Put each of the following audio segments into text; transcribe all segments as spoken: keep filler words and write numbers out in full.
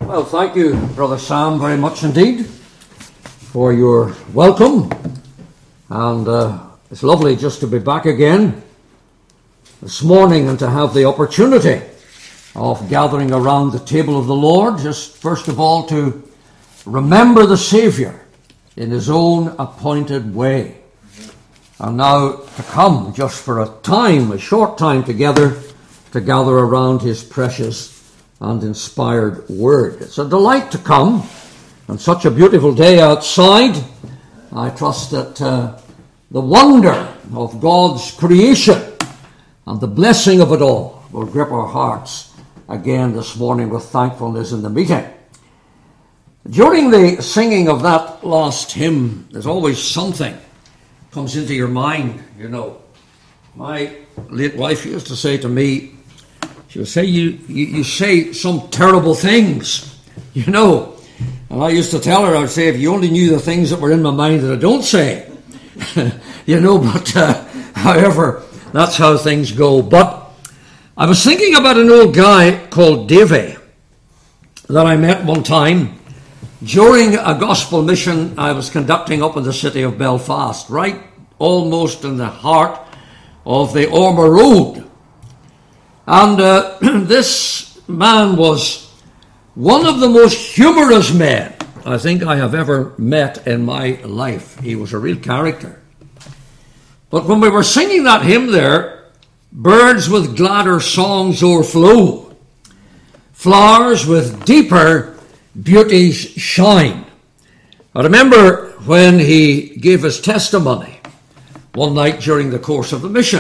Well, thank you, Brother Sam, very much indeed for your welcome. And uh, it's lovely just to be back again this morning and to have the opportunity of gathering around the table of the Lord. Just first of all to remember the Saviour in his own appointed way. And now to come just for a time, a short time together, to gather around his precious and inspired word. It's a delight to come on such a beautiful day outside. I trust that uh, the wonder of God's creation and the blessing of it all will grip our hearts again this morning with thankfulness in the meeting. During the singing of that last hymn, there's always something comes into your mind, you know. My late wife used to say to me, she would say, you, you, you say some terrible things, you know. And I used to tell her, I would say, if you only knew the things that were in my mind that I don't say, you know, but uh, however, that's how things go. But I was thinking about an old guy called Davy that I met one time during a gospel mission I was conducting up in the city of Belfast, right almost in the heart of the Ormer Road. And uh, this man was one of the most humorous men I think I have ever met in my life. He was a real character. But when we were singing that hymn there, birds with gladder songs o'erflow, flowers with deeper beauties shine. I remember when he gave his testimony one night during the course of the mission.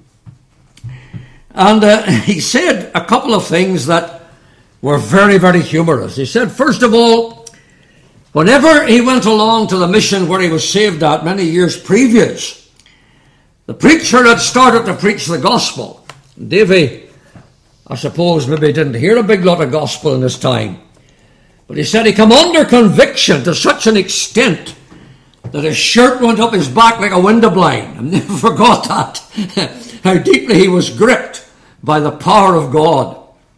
And uh, he said a couple of things that were very, very humorous. He said, first of all, whenever he went along to the mission where he was saved at many years previous, the preacher had started to preach the gospel. Davy, I suppose, maybe didn't hear a big lot of gospel in his time. But he said he come under conviction to such an extent that his shirt went up his back like a window blind. I never forgot that, how deeply he was gripped by the power of God.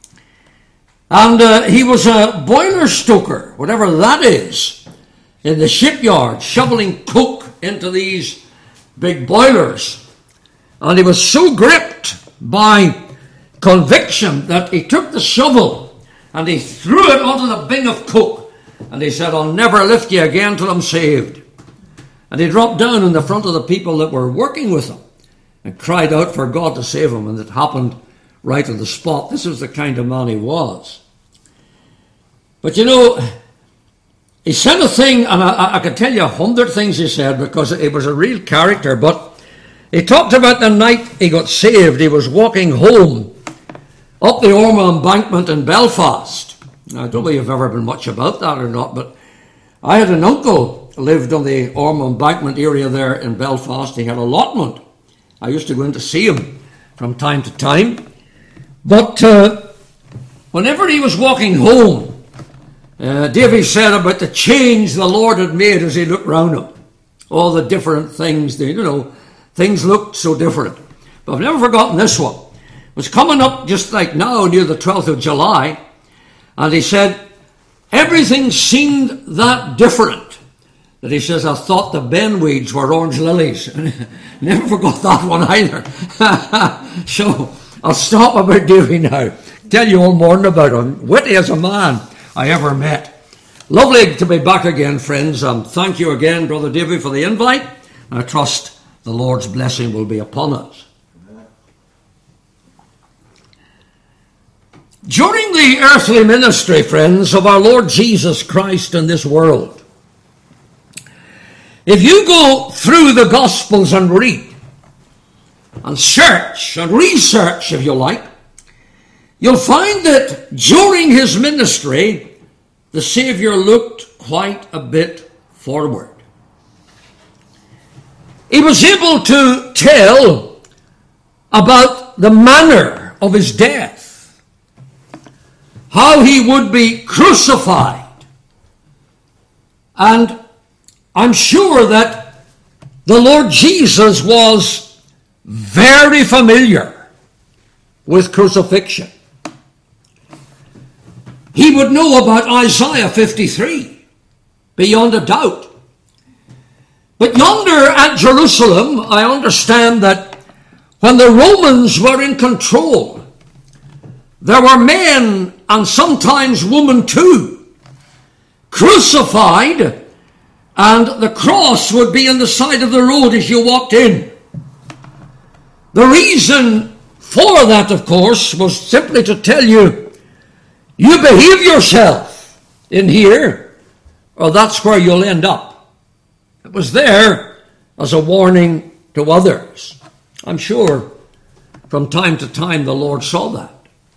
And uh, he was a boiler stoker, whatever that is, in the shipyard, shoveling coke into these big boilers. And he was so gripped by conviction that he took the shovel and he threw it onto the bin of coke. And he said, I'll never lift you again till I'm saved. And he dropped down in the front of the people that were working with him and cried out for God to save him. And it happened right on the spot. This was the kind of man he was. But you know, he said a thing, and I, I can tell you a hundred things he said because it was a real character. But he talked about the night he got saved. He was walking home up the Orma embankment in Belfast. Now, I don't know if you've ever been much about that or not, but I had an uncle who lived on the Orma embankment area there in Belfast. He had an allotment. I used to go in to see him from time to time. But uh, whenever he was walking home, uh, Davy said about the change the Lord had made as he looked round him. All the different things, you know, things looked so different. But I've never forgotten this one. It was coming up just like now, near the twelfth of July, and he said, everything seemed that different that he says, I thought the benweeds were orange lilies. Never forgot that one either. So I'll stop about Davy now. Tell you all morning about him. Witty as a man I ever met. Lovely to be back again, friends. Um, thank you again, Brother Davy, for the invite. I trust the Lord's blessing will be upon us. During the earthly ministry, friends, of our Lord Jesus Christ in this world, if you go through the Gospels and read, and search and research, if you like, you'll find that during his ministry, the Saviour looked quite a bit forward. He was able to tell about the manner of his death, how he would be crucified. And I'm sure that the Lord Jesus was very familiar with crucifixion. he would know about Isaiah fifty-three, beyond a doubt. But yonder at Jerusalem, I understand that when the Romans were in control, there were men, and sometimes women too, crucified, and the cross would be on the side of the road as you walked in. The reason for that, of course, was simply to tell you, you behave yourself in here, or that's where you'll end up. It was there as a warning to others. I'm sure from time to time the Lord saw that.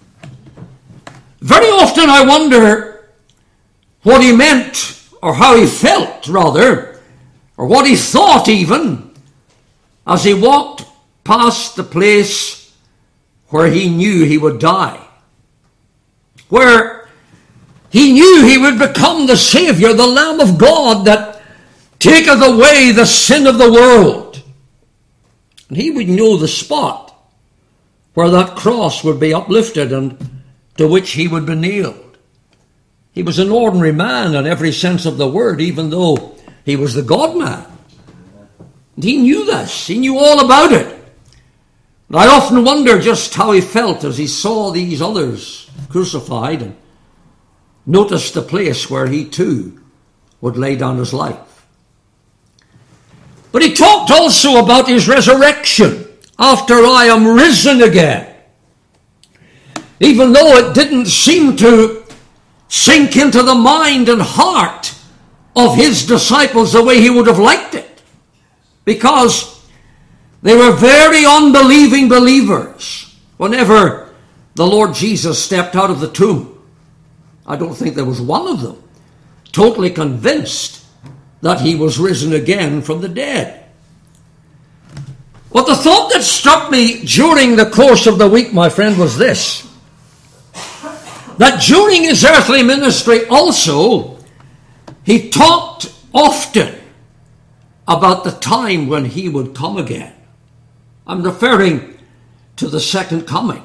Very often I wonder what he meant, or how he felt, rather, or what he thought even, as he walked past the place where he knew he would die, where he knew he would become the Savior, the Lamb of God that taketh away the sin of the world. And he would know the spot where that cross would be uplifted and to which he would be nailed. He was an ordinary man in every sense of the word, even though he was the God-man. And he knew this. He knew all about it. And I often wonder just how he felt as he saw these others crucified and noticed the place where he too would lay down his life. But he talked also about his resurrection. After I am risen again. Even though it didn't seem to sink into the mind and heart of his disciples the way he would have liked it. Because they were very unbelieving believers whenever the Lord Jesus stepped out of the tomb. I don't think there was one of them totally convinced that he was risen again from the dead. But the thought that struck me during the course of the week, my friend, was this. That during his earthly ministry also, he talked often about the time when he would come again. I'm referring to the second coming.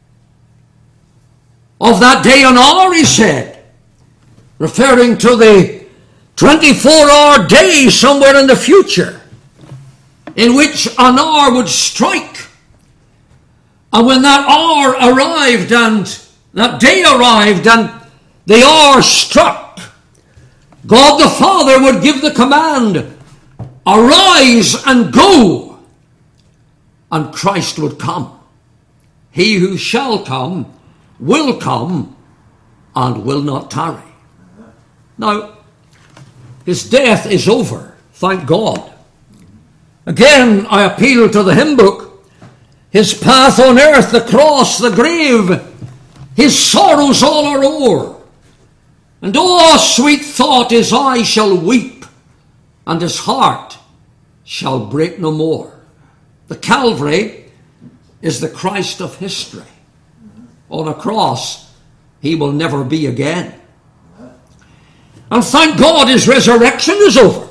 Of that day and hour, he said, referring to the twenty-four hour day somewhere in the future, in which an hour would strike. And when that hour arrived and that day arrived and the hour struck, God the Father would give the command, arise and go, and Christ would come. He who shall come will come and will not tarry. Now, his death is over, thank God. Again, I appeal to the hymn book. His path on earth, the cross, the grave, his sorrows all are o'er. And oh, sweet thought, his eye shall weep, and his heart shall break no more. The Calvary is the Christ of history. On a cross, he will never be again. And thank God his resurrection is over,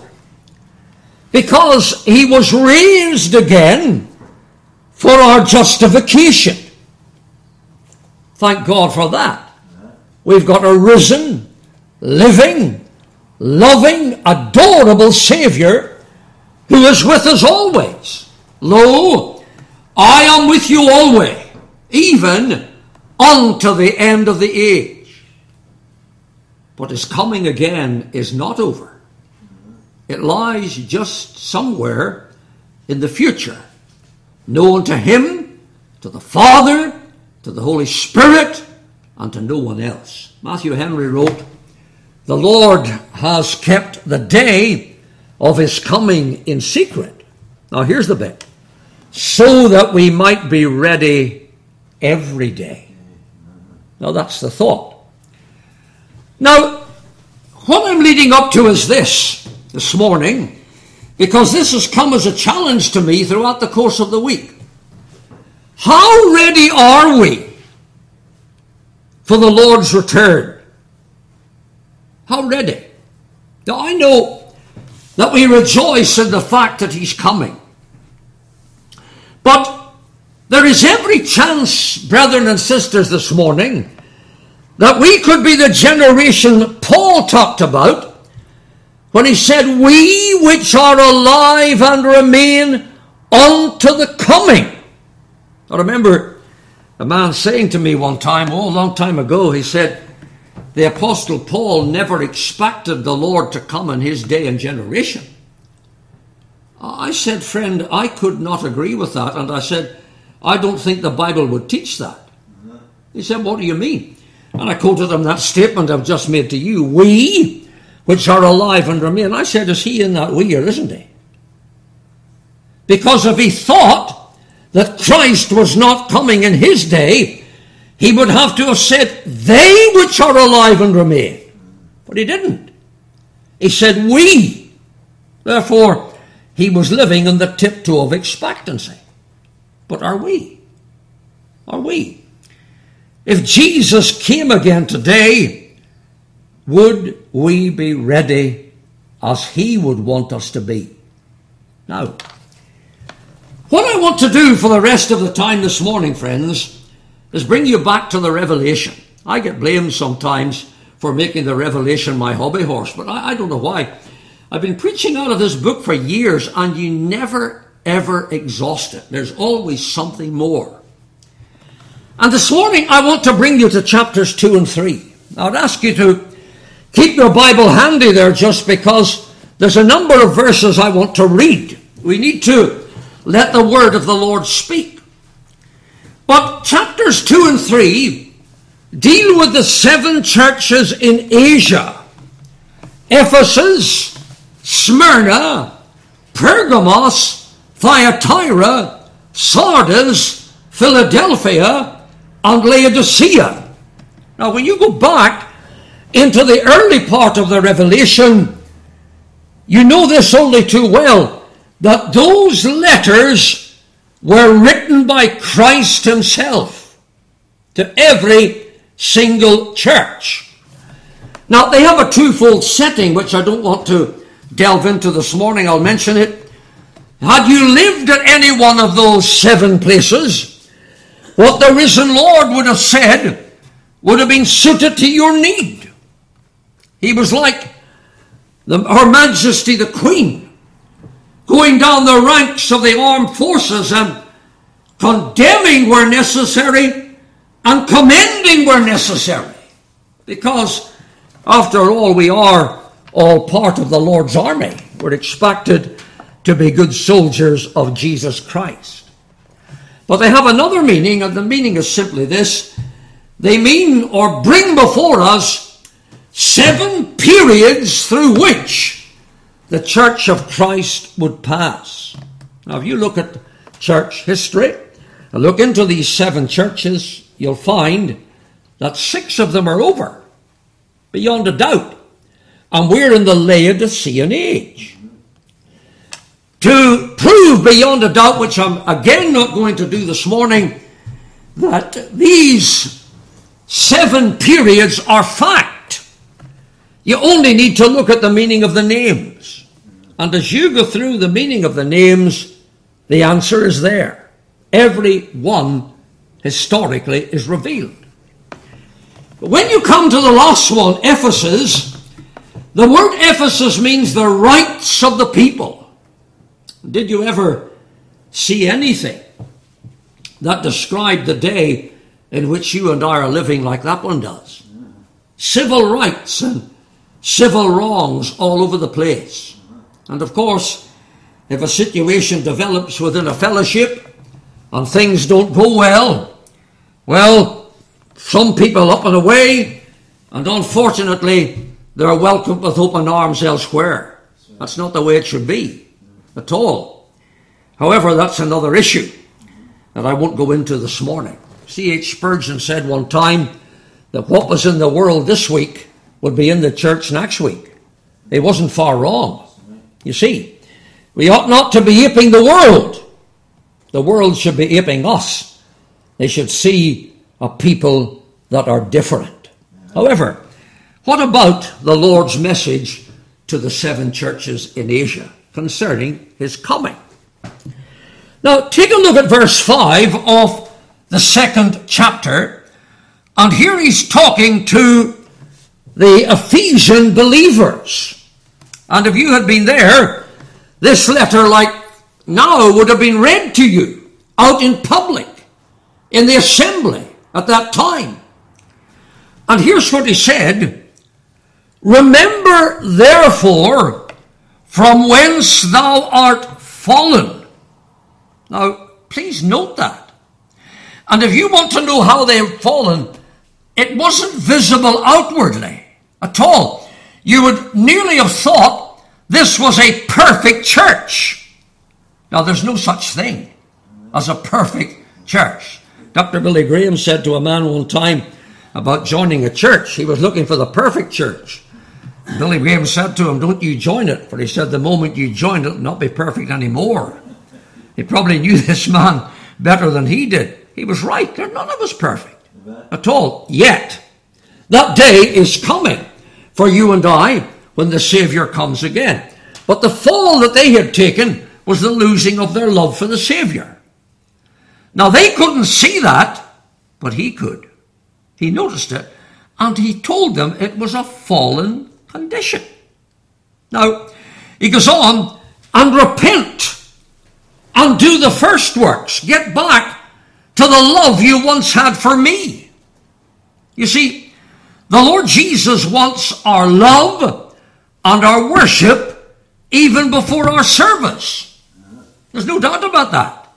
because he was raised again for our justification. Thank God for that. We've got a risen, living, loving, adorable Savior who is with us always. Lo, I am with you always, even unto the end of the age. But his coming again is not over. It lies just somewhere in the future, known to him, to the Father, to the Holy Spirit, and to no one else. Matthew Henry wrote, the Lord has kept the day of his coming in secret. Now here's the bit. So that we might be ready every day. Now that's the thought. Now, what I'm leading up to is this, this morning, because this has come as a challenge to me throughout the course of the week. How ready are we for the Lord's return? How ready? Now, I know that we rejoice in the fact that he's coming. But there is every chance, brethren and sisters, this morning, that we could be the generation Paul talked about when he said, we which are alive and remain unto the coming. I remember a man saying to me one time, oh, a long time ago, he said, the Apostle Paul never expected the Lord to come in his day and generation. I said, friend, I could not agree with that. And I said, I don't think the Bible would teach that. He said, what do you mean? And I quoted him that statement I've just made to you. We, which are alive and remain. I said, is he in that we or isn't he? Because if he thought that Christ was not coming in his day, he would have to have said, they which are alive and remain. But he didn't. He said, we. Therefore, he was living on the tiptoe of expectancy. But are we? Are we? If Jesus came again today, would we be ready as he would want us to be? Now, what I want to do for the rest of the time this morning, friends, is bring you back to the Revelation. I get blamed sometimes for making the Revelation my hobby horse, but I, I don't know why. I've been preaching out of this book for years, and you never, ever exhaust it. There's always something more. And this morning, I want to bring you to chapters two and three. I'd ask you to keep your Bible handy there, just because there's a number of verses I want to read. We need to let the word of the Lord speak. But chapters two and three deal with the seven churches in Asia. Ephesus, Smyrna, Pergamos, Thyatira, Sardis, Philadelphia, and Laodicea. Now, when you go back into the early part of the Revelation, you know this only too well, that those letters were written by Christ himself to every single church. Now, they have a twofold setting, which I don't want to delve into this morning. I'll mention it. Had you lived at any one of those seven places, what the risen Lord would have said would have been suited to your need. He was like the, Her Majesty the Queen, going down the ranks of the armed forces and condemning where necessary and commending where necessary. Because, after all, we are all part of the Lord's army. We're expected to be good soldiers of Jesus Christ. But they have another meaning, and the meaning is simply this. They mean or bring before us seven periods through which the church of Christ would pass. Now, if you look at church history and look into these seven churches, you'll find that six of them are over, beyond a doubt. And we're in the Laodicean age. To prove beyond a doubt, which I'm again not going to do this morning, that these seven periods are fact, you only need to look at the meaning of the names. And as you go through the meaning of the names, the answer is there. Every one historically is revealed. But when you come to the last one, Ephesus, the word Ephesus means the rights of the people. Did you ever see anything that described the day in which you and I are living like that one does? Civil rights and civil wrongs all over the place. And of course, if a situation develops within a fellowship and things don't go well, well, some people up and away, and unfortunately, they're welcomed with open arms elsewhere. That's not the way it should be at all. However, that's another issue that I won't go into this morning. C H Spurgeon said one time that what was in the world this week would be in the church next week. He wasn't far wrong. You see, we ought not to be aping the world. The world should be aping us. They should see a people that are different. However, what about the Lord's message to the seven churches in Asia concerning his coming? Now, take a look at verse five of the second chapter, And here he's talking to the Ephesian believers. And if you had been there, this letter, like now, would have been read to you out in public, in the assembly at that time. And here's what he said: remember, therefore, from whence thou art fallen. Now, please note that. And if you want to know how they've fallen, it wasn't visible outwardly at all. You would nearly have thought this was a perfect church. Now, there's no such thing as a perfect church. Doctor Billy Graham said to a man one time about joining a church, he was looking for the perfect church. Billy Graham said to him, don't you join it, for he said the moment you join it, it'll not be perfect anymore. He probably knew this man better than he did. He was right. None of us perfect at all. Yet, that day is coming for you and I when the Savior comes again. But the fall that they had taken was the losing of their love for the Savior. Now, they couldn't see that, but he could. He noticed it, and he told them it was a fallen condition. Now, he goes on, and repent, and do the first works. Get back to the love you once had for me. You see, the Lord Jesus wants our love and our worship even before our service. There's no doubt about that.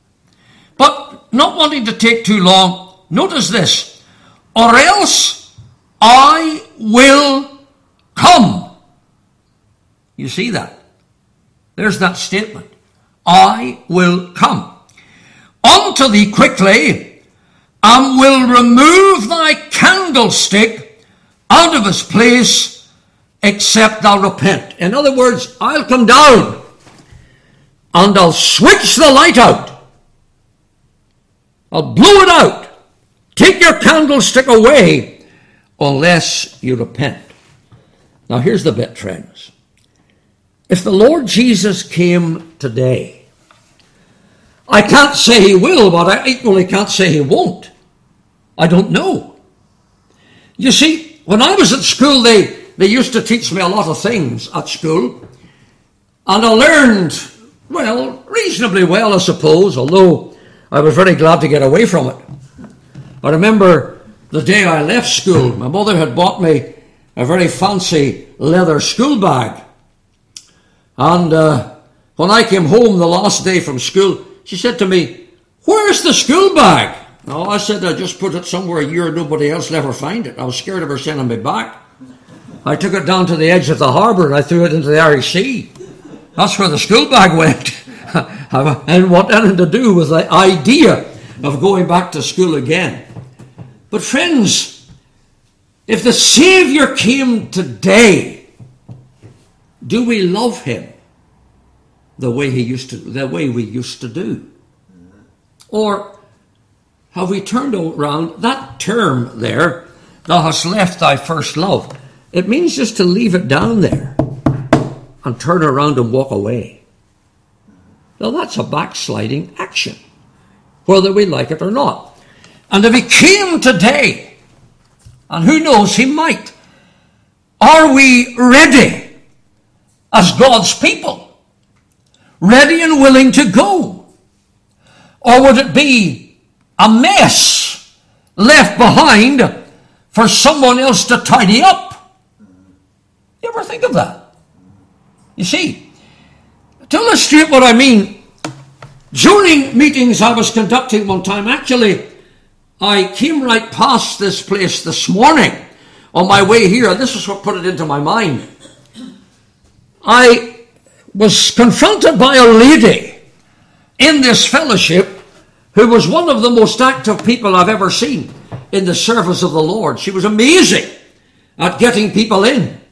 But not wanting to take too long, notice this: or else I will come. You see that? There's that statement. I will come unto thee quickly, and will remove thy candlestick out of his place, except thou repent. In other words, I'll come down and I'll switch the light out. I'll blow it out. Take your candlestick away unless you repent. Now here's the bit, friends. If the Lord Jesus came today, I can't say he will, but I equally can't say he won't. I don't know. You see, when I was at school, they, they used to teach me a lot of things at school. And I learned, well, reasonably well, I suppose, although I was very glad to get away from it. I remember the day I left school, my mother had bought me a very fancy leather school bag. And uh, when I came home the last day from school, she said to me, where's the school bag? Oh, I said, I just put it somewhere a year nobody else will ever find it. I was scared of her sending me back. I took it down to the edge of the harbour and I threw it into the Irish Sea. That's where the school bag went. And what anything to do with the idea of going back to school again. But friends, if the Saviour came today, do we love him the way he used to, the way we used to do? Or have we turned around? That term there, thou hast left thy first love, it means just to leave it down there and turn around and walk away. Now that's a backsliding action, whether we like it or not. And if he came today, and who knows, he might, are we ready as God's people? Ready and willing to go? Or would it be a mess left behind for someone else to tidy up? You ever think of that? You see, to illustrate what I mean, during meetings I was conducting one time, actually, I came right past this place this morning on my way here. This is what put it into my mind. I was confronted by a lady in this fellowship who was one of the most active people I've ever seen in the service of the Lord. She was amazing at getting people in.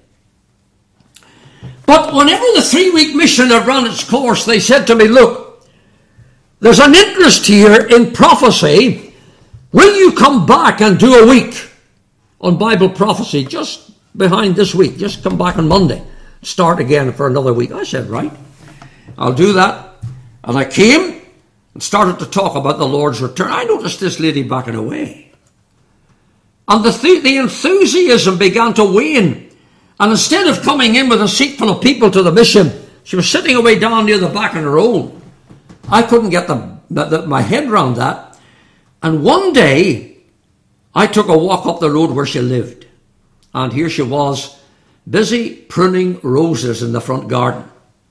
But whenever the three-week mission had run its course, they said to me, look, there's an interest here in prophecy. Will you come back and do a week on Bible prophecy just behind this week? Just come back on Monday. Start again for another week. I said, right, I'll do that. And I came and started to talk about the Lord's return. I noticed this lady backing away. And the, th- the enthusiasm began to wane. And instead of coming in with a seat full of people to the mission, she was sitting away down near the back of her own. I couldn't get the, the, the, my head around that. And one day, I took a walk up the road where she lived. And here she was, busy pruning roses in the front garden.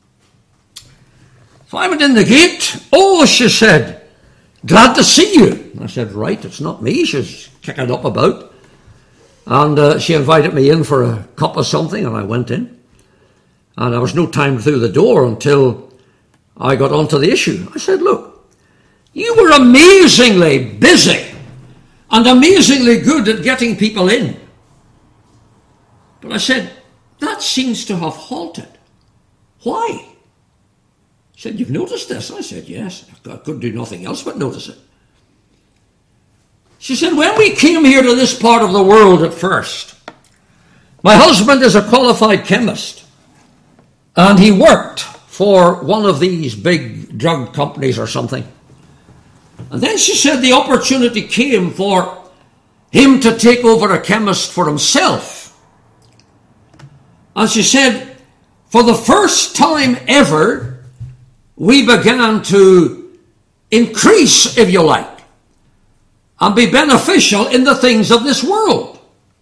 So I went in the gate. "Oh," she said, "glad to see you." I said, "Right, it's not me." She's kicking up about. And uh, she invited me in for a cup of something, and I went in. And there was no time through the door until I got onto the issue. I said, "Look, you were amazingly busy and amazingly good at getting people in. But," I said, "that seems to have halted. Why?" She said, "You've noticed this?" I said, "Yes. I couldn't do nothing else but notice it." She said, "When we came here to this part of the world at first, my husband is a qualified chemist, and he worked for one of these big drug companies or something. And then," she said, "the opportunity came for him to take over a chemist for himself. And," she said, "for the first time ever, we began to increase, if you like, and be beneficial in the things of this world.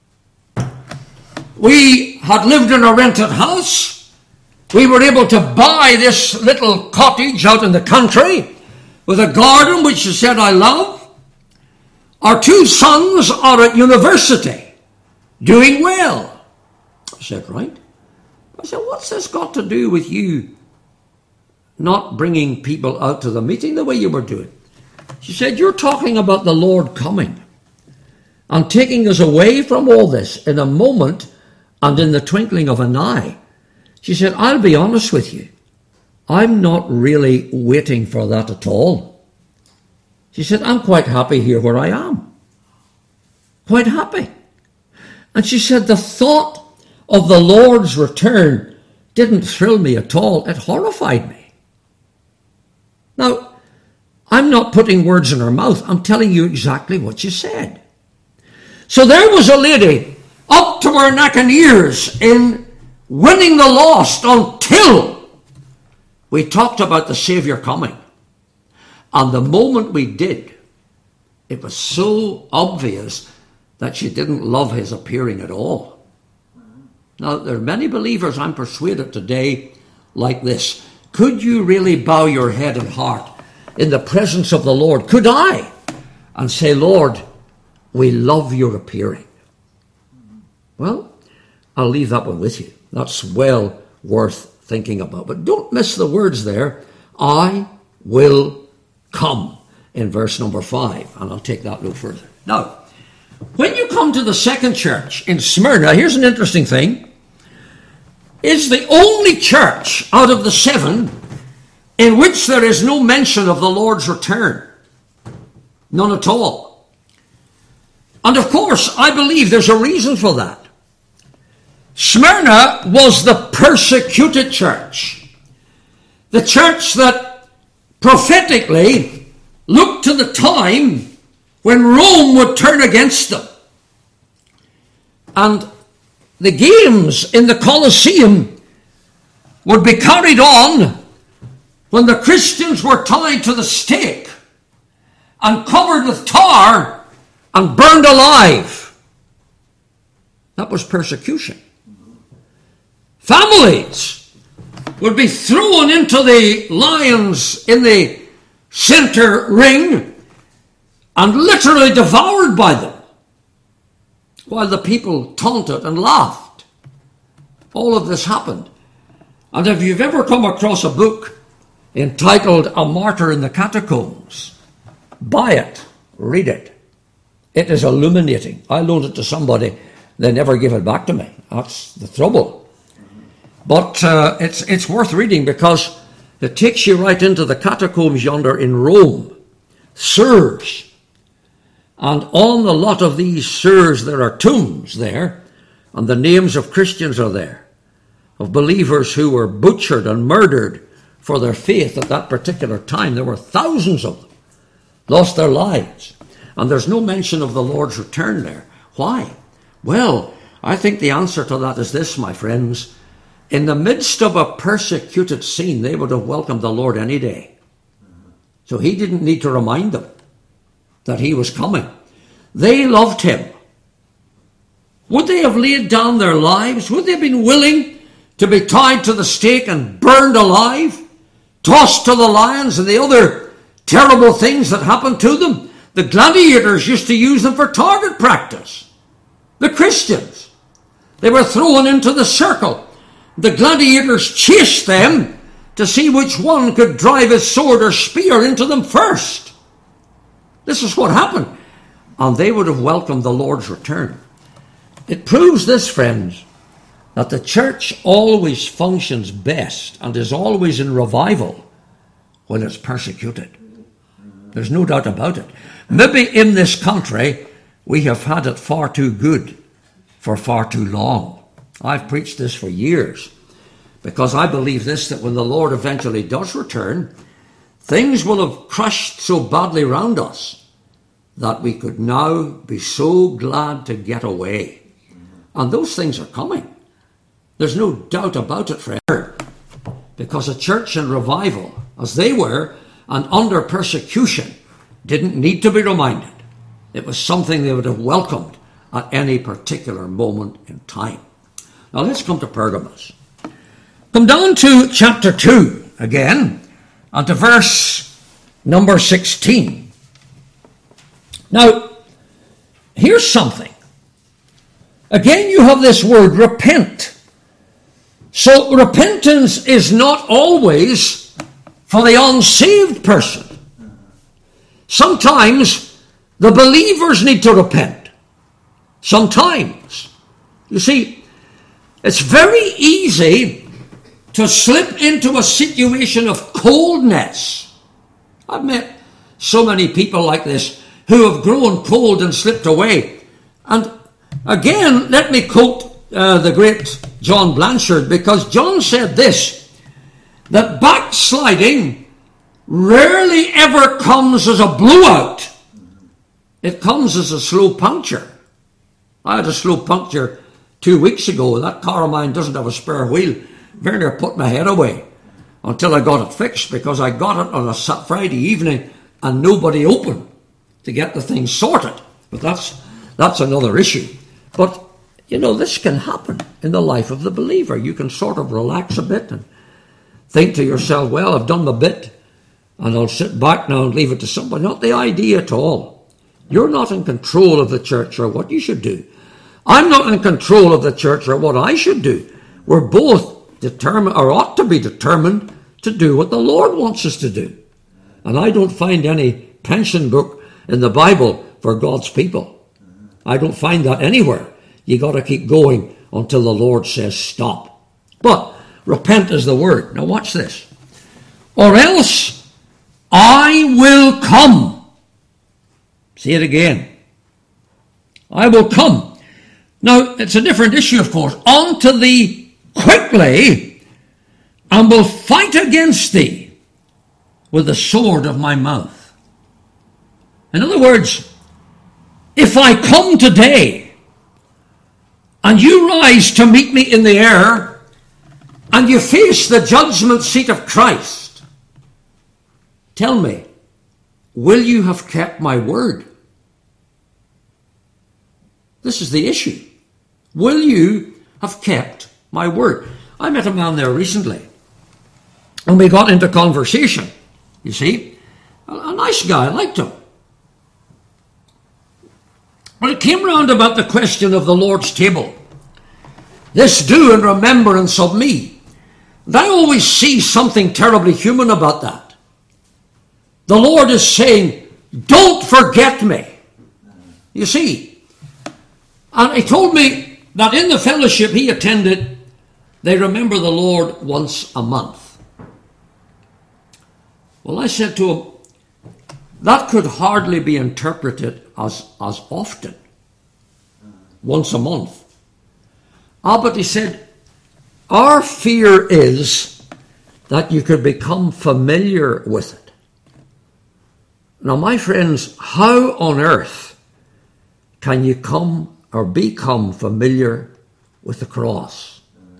We had lived in a rented house. We were able to buy this little cottage out in the country with a garden, which," she said, "I love. Our two sons are at university, doing well." I said, "Right." I said, "What's this got to do with you not bringing people out to the meeting the way you were doing?" She said, "You're talking about the Lord coming and taking us away from all this in a moment and in the twinkling of an eye." She said, "I'll be honest with you. I'm not really waiting for that at all." She said, "I'm quite happy here where I am. Quite happy." And she said, "The thought of the Lord's return didn't thrill me at all. It horrified me." Now, I'm not putting words in her mouth. I'm telling you exactly what she said. So there was a lady up to her neck and ears in winning the lost until we talked about the Savior coming. And the moment we did, it was so obvious that she didn't love his appearing at all. Now, there are many believers, I'm persuaded today, like this. Could you really bow your head and heart in the presence of the Lord? Could I? And say, "Lord, we love your appearing." Well, I'll leave that one with you. That's well worth thinking about. But don't miss the words there. "I will come," in verse number five. And I'll take that no further. Now, when you come to the second church in Smyrna, here's an interesting thing. It's the only church out of the seven in which there is no mention of the Lord's return. None at all. And of course, I believe there's a reason for that. Smyrna was the persecuted church. The church that prophetically looked to the time when Rome would turn against them. And the games in the Colosseum would be carried on when the Christians were tied to the stake and covered with tar and burned alive. That was persecution. Families would be thrown into the lions in the center ring and literally devoured by them, while the people taunted and laughed. All of this happened. And if you've ever come across a book entitled A Martyr in the Catacombs, buy it, read it. It is illuminating. I loaned it to somebody. They never gave it back to me. That's the trouble. But uh, it's, it's worth reading because it takes you right into the catacombs yonder in Rome. Sewers. And on a lot of these sewers there are tombs there, and the names of Christians are there, of believers who were butchered and murdered for their faith at that particular time. There were thousands of them, lost their lives. And there's no mention of the Lord's return there. Why? Well, I think the answer to that is this, my friends. In the midst of a persecuted scene, they would have welcomed the Lord any day. So he didn't need to remind them that he was coming. They loved him. Would they have laid down their lives? Would they have been willing to be tied to the stake and burned alive? Tossed to the lions and the other terrible things that happened to them? The gladiators used to use them for target practice. The Christians, they were thrown into the circle. The gladiators chased them to see which one could drive his sword or spear into them first. This is what happened. And they would have welcomed the Lord's return. It proves this, friends, that the church always functions best and is always in revival when it's persecuted. There's no doubt about it. Maybe in this country we have had it far too good for far too long. I've preached this for years because I believe this, that when the Lord eventually does return, things will have crushed so badly round us that we could now be so glad to get away. And those things are coming. There's no doubt about it, friend. Because a church in revival, as they were, and under persecution, didn't need to be reminded. It was something they would have welcomed at any particular moment in time. Now let's come to Pergamos. Come down to chapter two again, and to verse number sixteen. Now, here's something. Again, you have this word, repent. So repentance is not always for the unsaved person. Sometimes the believers need to repent. Sometimes. You see, it's very easy to slip into a situation of coldness. I've met so many people like this who have grown cold and slipped away. And again, let me quote uh, the great John Blanchard, because John said this, that backsliding rarely ever comes as a blowout. It comes as a slow puncture. I had a slow puncture two weeks ago. That car of mine doesn't have a spare wheel. Werner put my head away until I got it fixed, because I got it on a Friday evening and nobody opened to get the thing sorted. But that's that's another issue. But, you know, this can happen in the life of the believer. You can sort of relax a bit and think to yourself, well, I've done my bit and I'll sit back now and leave it to somebody. Not the idea at all. You're not in control of the church or what you should do. I'm not in control of the church or what I should do. We're both determined, or ought to be determined, to do what the Lord wants us to do. And I don't find any pension book in the Bible for God's people. I don't find that anywhere. You got to keep going until the Lord says stop. But repent is the word. Now watch this. Or else I will come. See it again. I will come. Now it's a different issue, of course. Unto thee quickly, and will fight against thee with the sword of my mouth. In other words, if I come today and you rise to meet me in the air and you face the judgment seat of Christ, tell me, will you have kept my word? This is the issue. Will you have kept my word? I met a man there recently and we got into conversation, you see. A, a nice guy, I liked him. When it came round about the question of the Lord's table, this do in remembrance of me, and I always see something terribly human about that. The Lord is saying, don't forget me. You see, and he told me that in the fellowship he attended, they remember the Lord once a month. Well, I said to him, that could hardly be interpreted as, as often, once a month. Ah, but he said, our fear is that you could become familiar with it. Now, my friends, how on earth can you come or become familiar with the cross.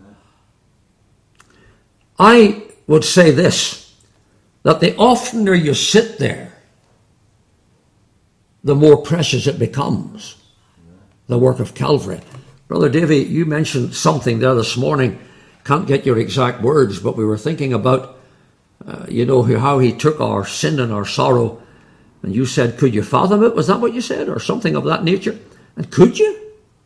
I would say this, that the oftener you sit there, the more precious it becomes, the work of Calvary. Brother Davy, you mentioned something there this morning. Can't get your exact words, but we were thinking about, uh, you know, how he took our sin and our sorrow. And you said, could you fathom it? Was that what you said? Or something of that nature? And could you?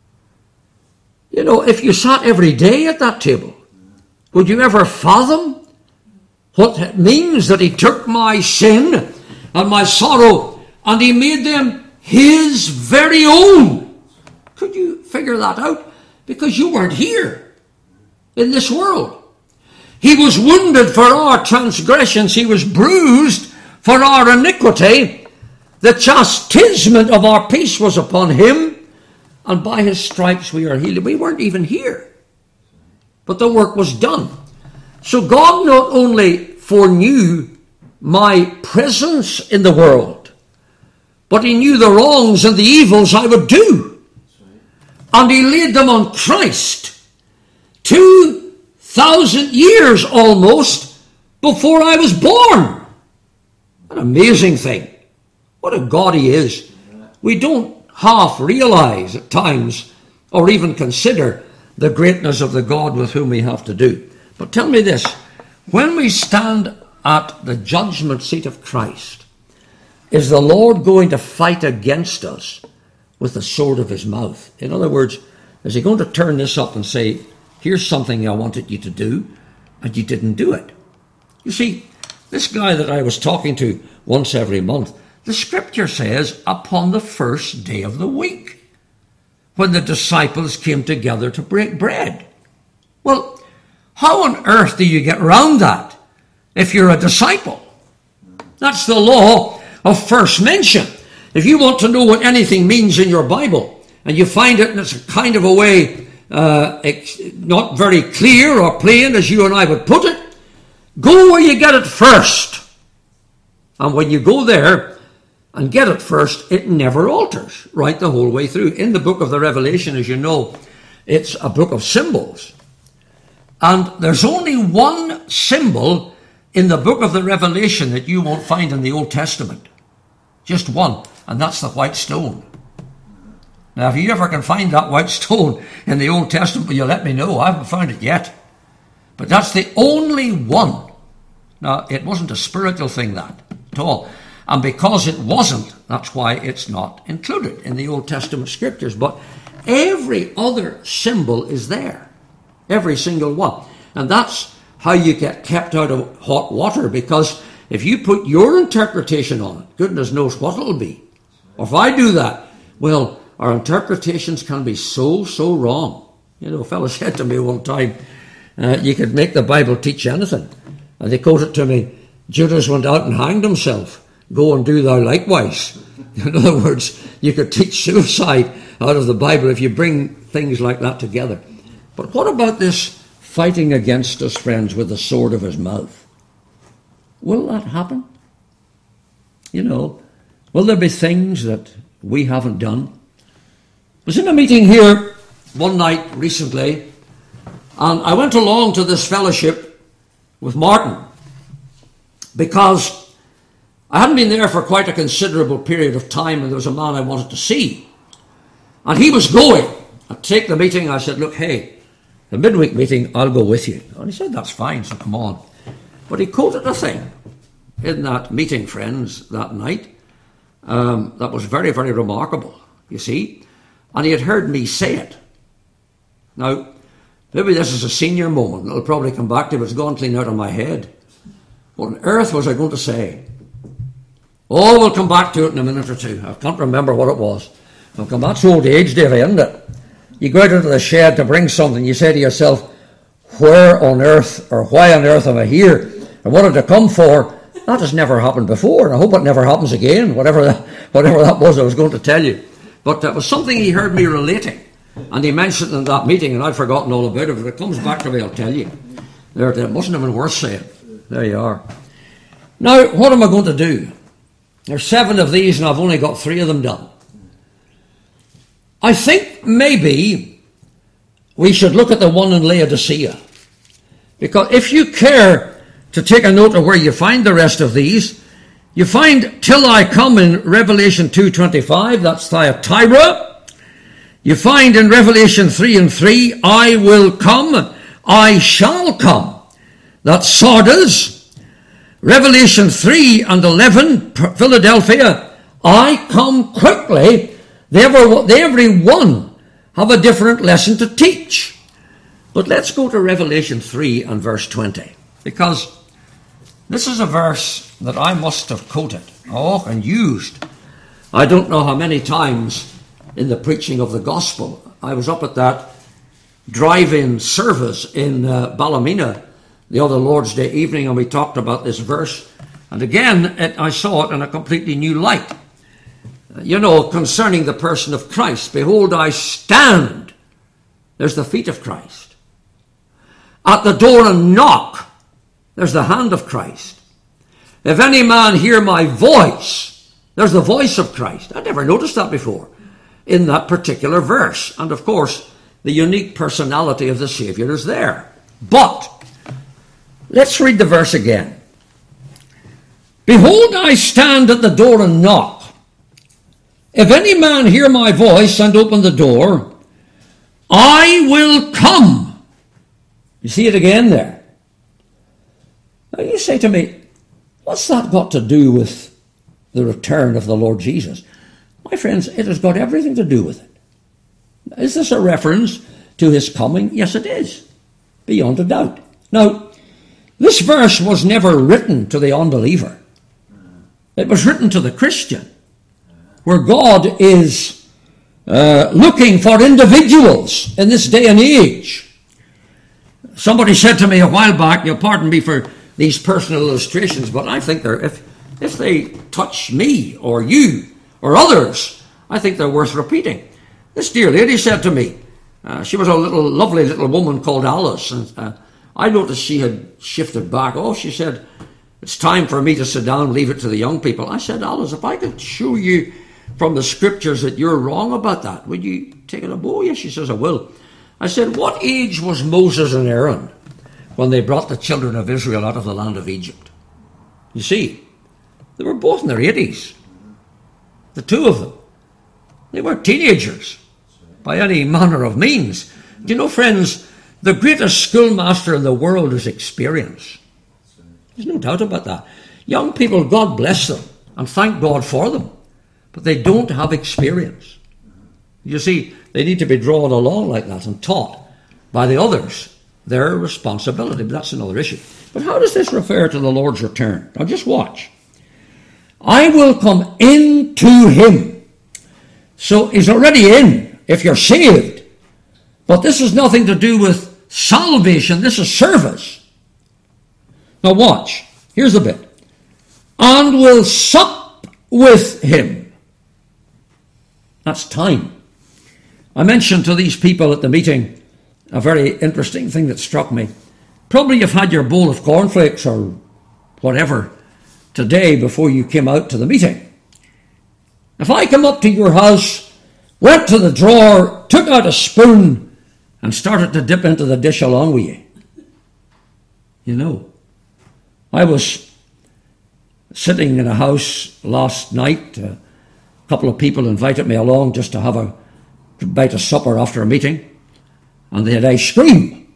You know, if you sat every day at that table, would you ever fathom what it means that he took my sin and my sorrow and he made them his very own? Could you figure that out? Because you weren't here in this world. He was wounded for our transgressions. He was bruised for our iniquity. The chastisement of our peace was upon him, and by his stripes we are healed. We weren't even here, but the work was done. So God not only foreknew my presence in the world, but he knew the wrongs and the evils I would do. And he laid them on Christ two thousand years almost before I was born. An amazing thing. What a God he is. We don't half realize at times or even consider the greatness of the God with whom we have to do. But tell me this, when we stand at the judgment seat of Christ, is the Lord going to fight against us with the sword of his mouth? In other words, is he going to turn this up and say, here's something I wanted you to do, and you didn't do it? You see, this guy that I was talking to once every month, the scripture says, upon the first day of the week, when the disciples came together to break bread. Well, how on earth do you get around that if you're a disciple? That's the law of first mention. If you want to know what anything means in your Bible, and you find it in a kind of a way uh, not very clear or plain as you and I would put it, go where you get it first. And when you go there and get it first, it never alters right the whole way through. In the book of the Revelation, as you know, it's a book of symbols. And there's only one symbol in the book of the Revelation that you won't find in the Old Testament. Just one, and that's the white stone. Now, if you ever can find that white stone in the Old Testament, will you let me know? I haven't found it yet. But that's the only one. Now, it wasn't a spiritual thing, that, at all. And because it wasn't, that's why it's not included in the Old Testament scriptures. But every other symbol is there. Every single one. And that's how you get kept out of hot water, because if you put your interpretation on it, goodness knows what it'll be. Or if I do that, well, our interpretations can be so, so wrong. You know, a fellow said to me one time, uh, you could make the Bible teach anything. And they quoted to me, Judas went out and hanged himself. Go and do thou likewise. In other words, you could teach suicide out of the Bible if you bring things like that together. But what about this fighting against us, friends, with the sword of his mouth? Will that happen? You know, will there be things that we haven't done? I was in a meeting here one night recently, and I went along to this fellowship with Martin because I hadn't been there for quite a considerable period of time, and there was a man I wanted to see. And he was going. I'd take the meeting. I said, look, hey, the midweek meeting, I'll go with you. And he said, that's fine, so come on. But he quoted a thing in that meeting, friends, that night, um, that was very, very remarkable, you see. And he had heard me say it. Now, maybe this is a senior moment. It'll probably come back to it. It's gone clean out of my head. What on earth was I going to say? Oh, we'll come back to it in a minute or two. I can't remember what it was. I'll come back to old age, Davy, isn't it? You go out into the shed to bring something. You say to yourself, where on earth or why on earth am I here? And what did I come for? That has never happened before. And I hope it never happens again, whatever that, whatever that was I was going to tell you. But that was something he heard me relating. And he mentioned it in that meeting, and I'd forgotten all about it. If it comes back to me, I'll tell you. There, it mustn't have been worth saying. There you are. Now, what am I going to do? There's seven of these, and I've only got three of them done. I think maybe we should look at the one in Laodicea. Because if you care to take a note of where you find the rest of these, you find till I come in Revelation two twenty-five, that's Thyatira. You find in Revelation three and three, I will come, I shall come. That's Sardis. Revelation three and eleven, Philadelphia, I come quickly. They, ever, they every one have a different lesson to teach. But let's go to Revelation three and verse twenty, because this is a verse that I must have quoted, oh, and used. I don't know how many times in the preaching of the gospel. I was up at that drive-in service in uh, Ballymena the other Lord's Day evening, and we talked about this verse. And again, it, I saw it in a completely new light. You know, concerning the person of Christ. Behold, I stand. There's the feet of Christ. At the door and knock. There's the hand of Christ. If any man hear my voice, there's the voice of Christ. I never noticed that before in that particular verse. And of course, the unique personality of the Savior is there. But let's read the verse again. Behold, I stand at the door and knock. If any man hear my voice and open the door, I will come. You see it again there. Now you say to me, what's that got to do with the return of the Lord Jesus? My friends, it has got everything to do with it. Is this a reference to his coming? Yes, it is, beyond a doubt. Now, this verse was never written to the unbeliever. It was written to the Christian, where God is uh, looking for individuals in this day and age. Somebody said to me a while back, you'll pardon me for these personal illustrations, but I think they're, if, if they touch me or you or others, I think they're worth repeating. This dear lady said to me, uh, she was a little lovely little woman called Alice, and uh, I noticed she had shifted back. Oh, she said, it's time for me to sit down and leave it to the young people. I said, Alice, if I could show you from the scriptures that you're wrong about that, would you take it up? Oh, yes, she says, I will. I said, what age was Moses and Aaron when they brought the children of Israel out of the land of Egypt? You see, they were both in their eighties. The two of them. They weren't teenagers by any manner of means. Do you know, friends, the greatest schoolmaster in the world is experience. There's no doubt about that. Young people, God bless them, and thank God for them. But they don't have experience. You see, they need to be drawn along like that and taught by the others their responsibility. But that's another issue. But how does this refer to the Lord's return? Now just watch. I will come into him. So he's already in if you're saved. But this has nothing to do with salvation. This is service. Now watch. Here's the bit. And will sup with him. That's time. I mentioned to these people at the meeting a very interesting thing that struck me. Probably you've had your bowl of cornflakes or whatever today before you came out to the meeting. If I come up to your house, went to the drawer, took out a spoon, and started to dip into the dish along with you, you know, I was sitting in a house last night. Uh, a couple of people invited me along just to have a bite of supper after a meeting, and they had ice cream.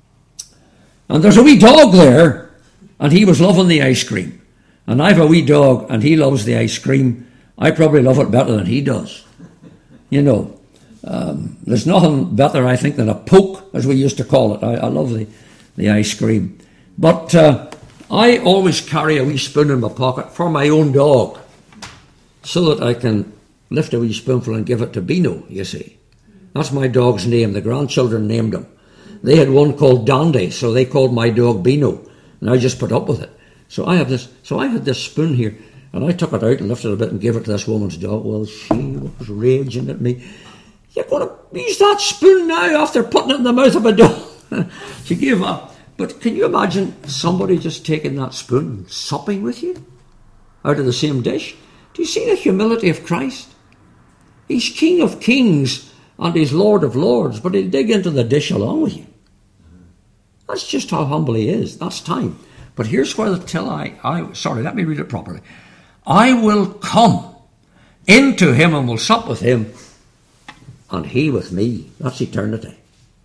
And there's a wee dog there, and he was loving the ice cream. And I've a wee dog, and he loves the ice cream. I probably love it better than he does. You know, um, there's nothing better, I think, than a poke, as we used to call it. I, I love the, the ice cream. But uh, I always carry a wee spoon in my pocket for my own dog, so that I can lift a wee spoonful and give it to Bino, you see. That's my dog's name. The grandchildren named him. They had one called Dandy, so they called my dog Bino, and I just put up with it. So I have this. So I had this spoon here, and I took it out and lifted it a bit and gave it to this woman's dog. Well, she was raging at me. You're going to use that spoon now after putting it in the mouth of a dog? She gave up. But can you imagine somebody just taking that spoon and supping with you out of the same dish? Do you see the humility of Christ? He's King of Kings and he's Lord of Lords, but he'll dig into the dish along with you. That's just how humble he is. That's time. But here's where the till I, I, sorry, let me read it properly. I will come into him and will sup with him, and he with me. That's eternity.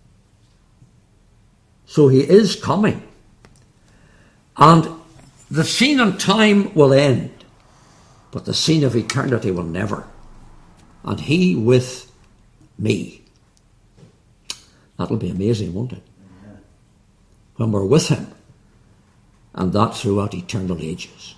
So he is coming. And the scene and time will end, but the scene of eternity will never. And he with me. That'll be amazing, won't it? When we're with him, and that throughout eternal ages.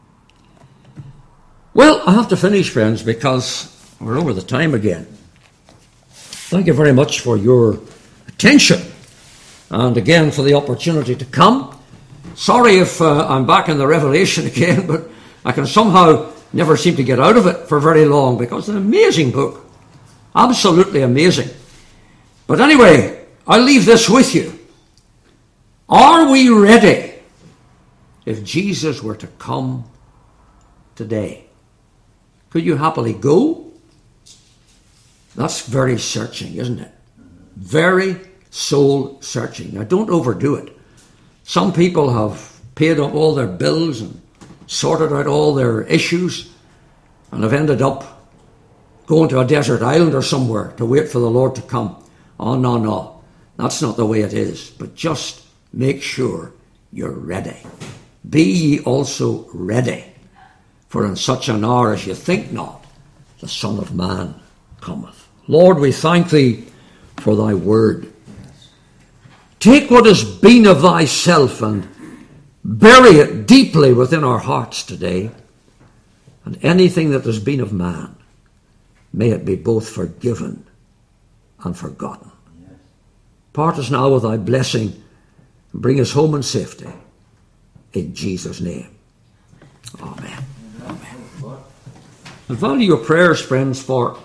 Well, I have to finish, friends, because we're over the time again. Thank you very much for your attention, and again for the opportunity to come. Sorry if uh, I'm back in the Revelation again, but I can somehow never seem to get out of it for very long, because it's an amazing book. Absolutely amazing. But anyway, I'll leave this with you. Are we ready if Jesus were to come today? Could you happily go? That's very searching, isn't it? Very soul searching. Now, don't overdo it. Some people have paid up all their bills and sorted out all their issues and have ended up going to a desert island or somewhere to wait for the Lord to come. Oh, no, no. That's not the way it is. But just make sure you're ready. Be ye also ready, for in such an hour as you think not, the Son of Man cometh. Lord, we thank thee for thy word. Take what has been of thyself and bury it deeply within our hearts today. And anything that has been of man, may it be both forgiven and forgotten. Part us now with thy blessing and bring us home in safety. In Jesus' name. Amen. Amen. I value your prayers, friends, for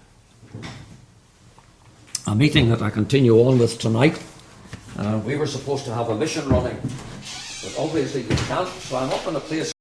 a meeting that I continue on with tonight. Uh, we were supposed to have a mission running, but obviously we can't, so I'm up in a place